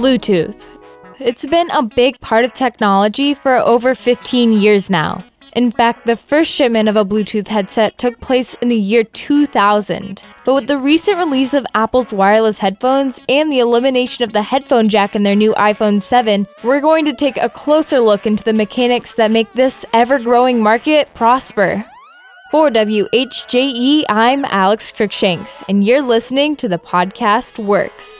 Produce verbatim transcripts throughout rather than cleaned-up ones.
Bluetooth. It's been a big part of technology for over fifteen years now. In fact, the first shipment of a Bluetooth headset took place in the year two thousand. But with the recent release of Apple's wireless headphones and the elimination of the headphone jack in their new iPhone seven, we're going to take a closer look into the mechanics that make this ever-growing market prosper. For W H J E, I'm Alex Cruikshanks, and you're listening to the podcast Works.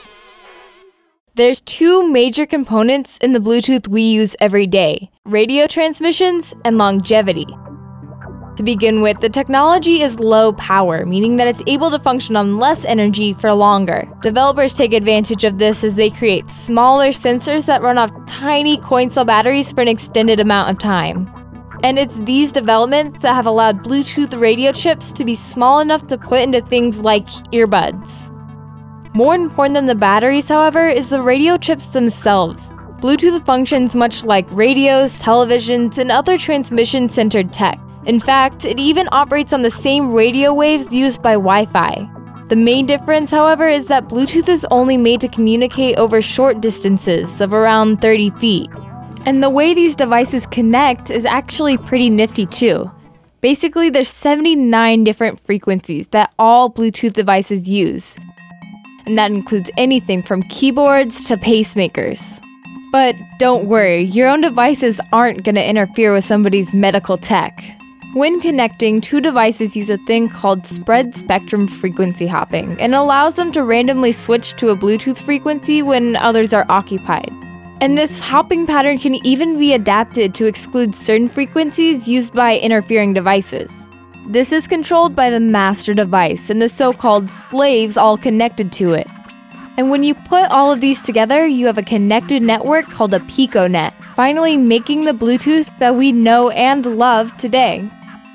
There's two major components in the Bluetooth we use every day: radio transmissions and longevity. To begin with, the technology is low power, meaning that it's able to function on less energy for longer. Developers take advantage of this as they create smaller sensors that run off tiny coin cell batteries for an extended amount of time. And it's these developments that have allowed Bluetooth radio chips to be small enough to put into things like earbuds. More important than the batteries, however, is the radio chips themselves. Bluetooth functions much like radios, televisions, and other transmission-centered tech. In fact, it even operates on the same radio waves used by Wi-Fi. The main difference, however, is that Bluetooth is only made to communicate over short distances of around thirty feet. And the way these devices connect is actually pretty nifty too. Basically, there's seventy-nine different frequencies that all Bluetooth devices use. And that includes anything from keyboards to pacemakers. But don't worry, your own devices aren't going to interfere with somebody's medical tech. When connecting, two devices use a thing called spread spectrum frequency hopping, and allows them to randomly switch to a Bluetooth frequency when others are occupied. And this hopping pattern can even be adapted to exclude certain frequencies used by interfering devices. This is controlled by the master device and the so-called slaves all connected to it. And when you put all of these together, you have a connected network called a piconet, finally making the Bluetooth that we know and love today.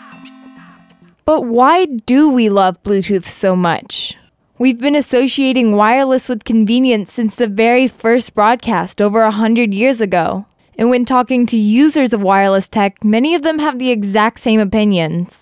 But why do we love Bluetooth so much? We've been associating wireless with convenience since the very first broadcast over one hundred years ago. And when talking to users of wireless tech, many of them have the exact same opinions.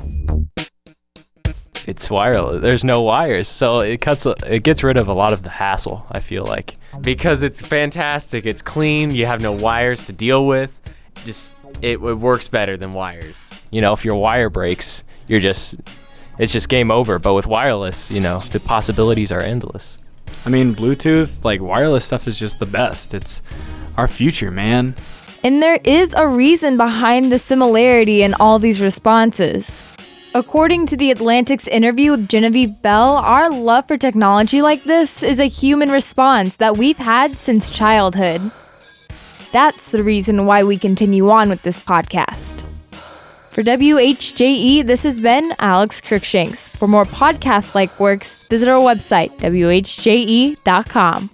It's wireless. There's no wires, so it cuts. It gets rid of a lot of the hassle, I feel like. Because it's fantastic. It's clean. You have no wires to deal with. Just it, it works better than wires. You know, if your wire breaks, you're just it's just game over. But with wireless, you know, the possibilities are endless. I mean, Bluetooth, like wireless stuff is just the best. It's our future, man. And there is a reason behind the similarity in all these responses. According to The Atlantic's interview with Genevieve Bell, our love for technology like this is a human response that we've had since childhood. That's the reason why we continue on with this podcast. For W H J E, this has been Alex Cruikshanks. For more podcasts like Works, visit our website, W H J E dot com.